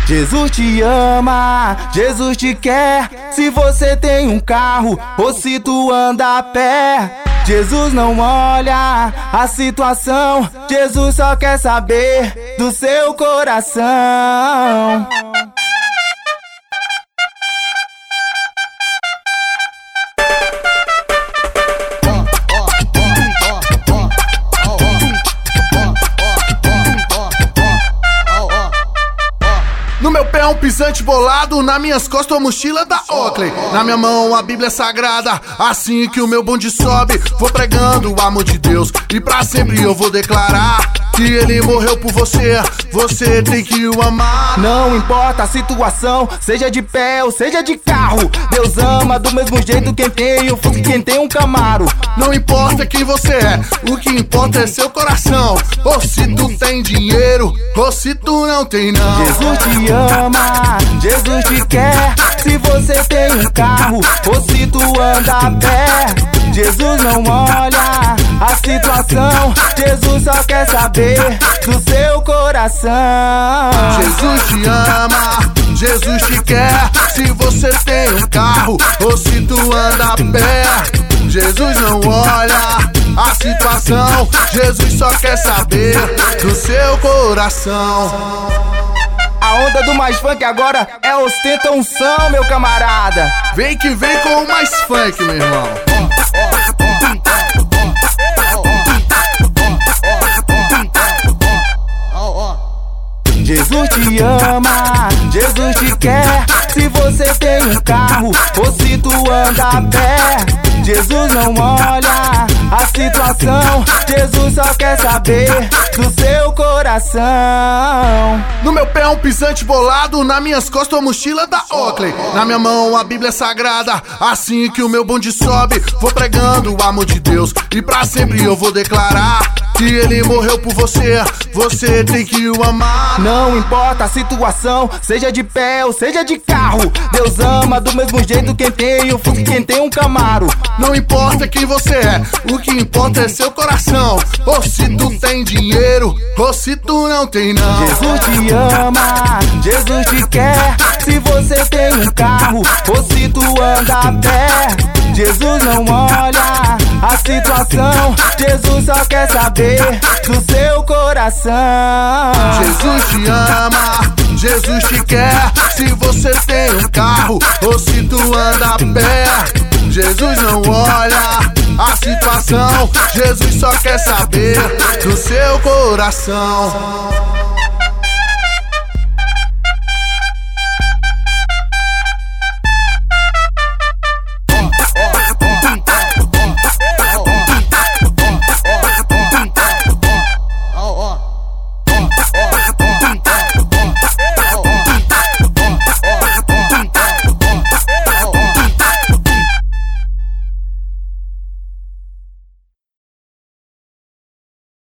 Jesus te ama, Jesus te quer. Se você tem um carro ou se tu anda a pé, Jesus não olha a situação, Jesus só quer saber do seu coração. No meu pé um pisante bolado, nas minhas costas a mochila da Oakley, na minha mão a Bíblia Sagrada. Assim que o meu bonde sobe, vou pregando o amor de Deus, e pra sempre eu vou declarar que Ele morreu por você, você tem que o amar. Não importa a situação, seja de pé ou seja de carro, Deus ama do mesmo jeito quem tem o Fusca e quem tem um Camaro. Não importa quem você é, o que importa é seu coração. Ou se tu tem dinheiro, ou se tu não tem não. Jesus te ama, Jesus te quer. Se você tem um carro ou se tu anda a pé, Jesus não olha a situação, Jesus só quer saber do seu coração. Jesus te ama, Jesus te quer. Se você tem um carro ou se tu anda a pé, Jesus não olha a situação, Jesus só quer saber do seu coração. A onda do mais funk agora é ostenta unção, meu camarada. Vem que vem com o mais funk, meu irmão. Jesus te ama, Jesus te quer. Se você tem um carro ou se tu anda a pé, Jesus não olha a situação, Jesus só quer saber do seu coração. No meu pé um pisante bolado, nas minhas costas a mochila da Oakley, na minha mão a Bíblia Sagrada. Assim que o meu bonde sobe, vou pregando o amor de Deus, e pra sempre eu vou declarar que Ele morreu por você, você tem que o amar. Não importa a situação, seja de pé ou seja de carro, Deus ama do mesmo jeito quem tem o Fusca e quem tem um Camaro. Não importa quem você é, o que importa é seu coração. Ou se tu tem dinheiro, ou se tu não tem não. Jesus te ama, Jesus te quer. Se você tem um carro ou se tu anda a pé, Jesus não olha a situação, Jesus só quer saber do seu coração. Jesus te ama, Jesus te quer. Se você tem um carro ou se tu anda a pé, Jesus não olha a situação, Jesus só quer saber do seu coração.